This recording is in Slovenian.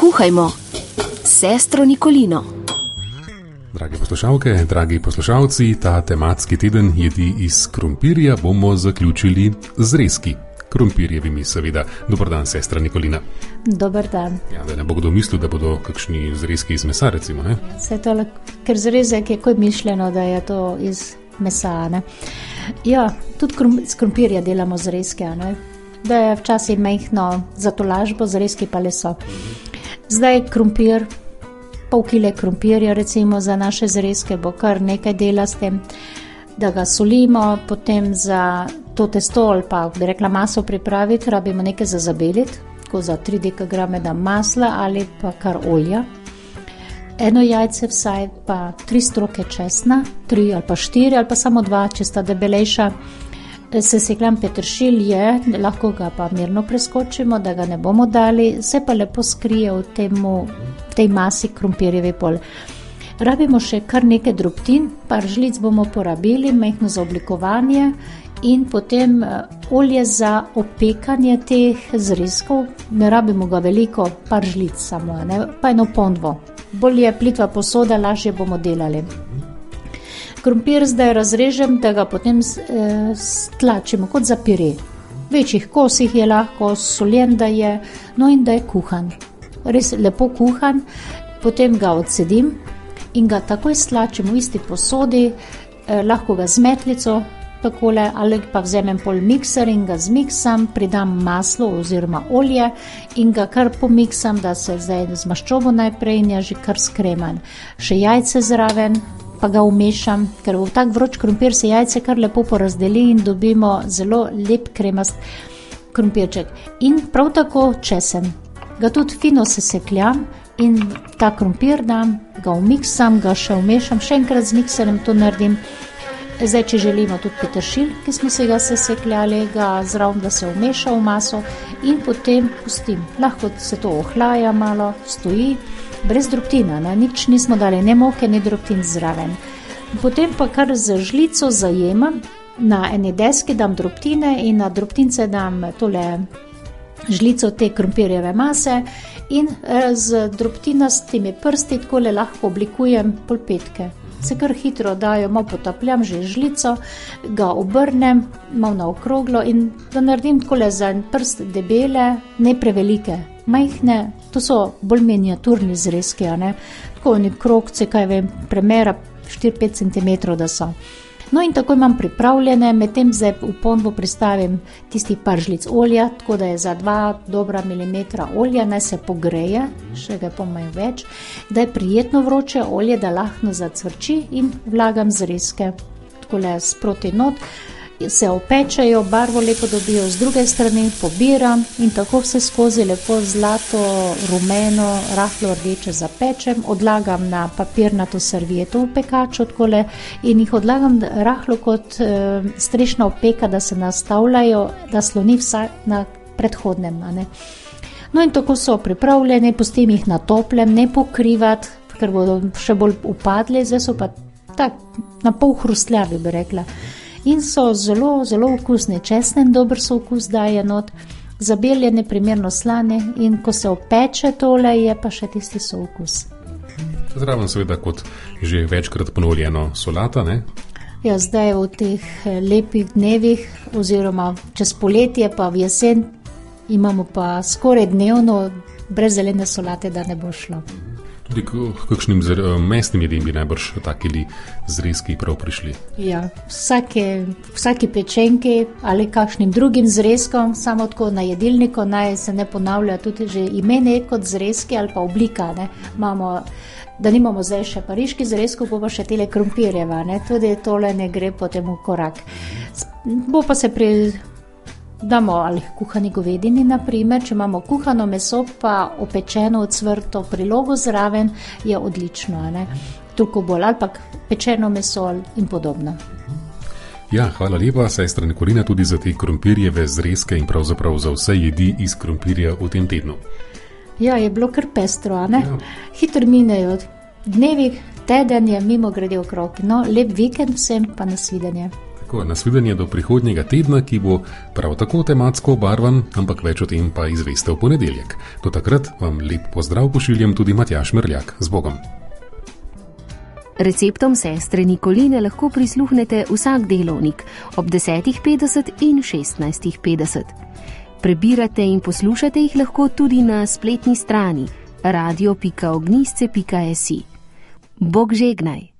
Kuhajmo s sestro Nikolino. Dragi poslušalke, dragi poslušalci, ta tematski teden jedi iz krompirja bomo zaključili z zrezki. Krompirjevimi seveda. Dobar dan, sestra Nikolina. Dobar dan. Ja, da ne bo kdo mislil, da bodo kakšni zrezki iz mesa, recimo, ne? Vse to, ker zrezek je kot mišljeno, da je to iz mesa, ne? Ja, tudi z krompirja delamo zrezke, ne? Da je včasih majhno za tolažbo, zrezki pa le so. Zdaj krompir, pol kile krompirja recimo za naše zrezke bo kar nekaj dela s tem, da ga solimo, potem za to testo ali pa, bi rekla, maso pripraviti, rabimo nekaj za zabeliti, tako za 3 dkg masla ali pa kar olja. 1 jajce vsaj, pa 3 stroke česna, 3 ali pa 4 ali pa samo 2, če sta debelejša. Sesekljam peteršilj, lahko ga pa mirno preskočimo, da ga ne bomo dali, se pa lepo skrije v tej masi krompirjevi pol. Rabimo še kar nekaj drobtin, par žlic bomo porabili, majhno za oblikovanje in potem olje za opekanje teh zrezkov. Ne rabimo ga veliko, par žlic samo, ne? Pa 1 ponvo. Bolj je plitva posoda, lažje bomo delali. Krompir zdaj razrežem, da ga potem stlačimo kot za pire. V večjih kosih je lahko, soljen da je, no in da je kuhan. Res lepo kuhan, potem ga odsedim in ga takoj stlačim v isti posodi, lahko ga z metlico, takole, ali pa vzemem pol mikser in ga zmiksam, pridam maslo oziroma olje in ga kar pomiksam, da se zdaj z maščobo najprej in je že kar skreman. Še jajce zraven, pa ga umešam, ker v tak vroč krompir se jajce kar lepo porazdeli in dobimo zelo lep kremast krompirček. In prav tako česen. Ga tudi fino sesekljam in ta krompir dam, ga umiksam, ga še umešam, še enkrat z mikserjem to naredim. Zdaj, če želimo tudi peteršilj, ki smo se ga sesekljali, ga zraven, da se umeša v maso in potem pustim. Lahko se to ohlaja malo, stoji, brez drobtina, ne? Nič nismo dali, ne moke, ne drobtin zraven. Potem pa kar z žlico zajemam, na eni deski dam drobtine in na drobtince dam tole žlico te krompirjeve mase in z drobtinastimi prsti takole lahko oblikujem polpetke. Se kar hitro dajo, malo potapljam že žlico, ga obrnem, malo na okroglo in da naredim takole za en prst debele, ne prevelike, majhne, to so bolj miniaturni zrezki, ne? Tako oni krogce, kaj vem, premera 4-5 cm, da so. No in tako imam pripravljene, medtem zdaj v ponvo pristavim tistih par žlic olja, tako da je za 2 dobra milimetra olja, naj se pogreje, še ga pomaj več, da je prijetno vroče olje, da lahko zacvrči in vlagam zrezke, takole sproti not, se opečejo, barvo lepo dobijo, z druge strani pobiram in tako vse skozi lepo zlato, rumeno, rahlo rdeče zapečem, odlagam na papirnato servieto v pekaču takole in jih odlagam rahlo kot strešna opeka, da se nastavljajo, da sloni vsak na predhodnem, ne. No in tako so pripravljeni, pustim jih na toplem, ne pokrivati, ker bodo še bolj upadli, zdaj so pa tak na pol hrustljavi, bi rekla. In so zelo, zelo okusni, česen dober so okus daje not, zabeljene primerno slane in ko se opeče tole, je pa še tisti so okus. Zraven seveda kot že večkrat ponovljeno solata, ne? Ja, zdaj v teh lepih dnevih oziroma čez poletje pa v jesen imamo pa skoraj dnevno brez zelene solate, da ne bo šlo. Tudi kakšnim mesnim jedem bi najbrž takili zrezki prav prišli. Ja, vsaki pečenki ali kakšnim drugim zrezkom, samo tako na jedilniku naj se ne ponavlja tudi že imene kot zrezki ali pa oblika, ne. Imamo, da nimamo zdaj še pariški zrezkov, bo pa še tele krompirjeva, ne. Tudi tole ne gre potem v korak. Bo pa se damo ali kuhani govedini, na primer, če imamo kuhano meso pa opečeno ocvrto prilogo zraven, je odlično, ne? Toliko bolj, ali pa pečeno meso in podobno. Ja, hvala lepa, sestra Nikolina, tudi za te krompirjeve zrezke in pravzaprav za vse jedi iz krompirja v tem tednu. Ja, je bilo kar pestro, ne? Ja. Hitro minejo dnevi, teden je mimo grede okrog. No, lep vikend vsem, pa nasvidenje. Tako, nasvidenje do prihodnjega tedna, ki bo prav tako tematsko obarvan, ampak več o tem pa izveste v ponedeljek. Do takrat vam lep pozdrav pošiljam tudi Matjaž Merljak. Z Bogom. Receptom sestre Nikoline lahko prisluhnete vsak delovnik ob 10.50 in 16.50. Prebirate in poslušate jih lahko tudi na spletni strani radio.ognisce.si. Bog žegnaj!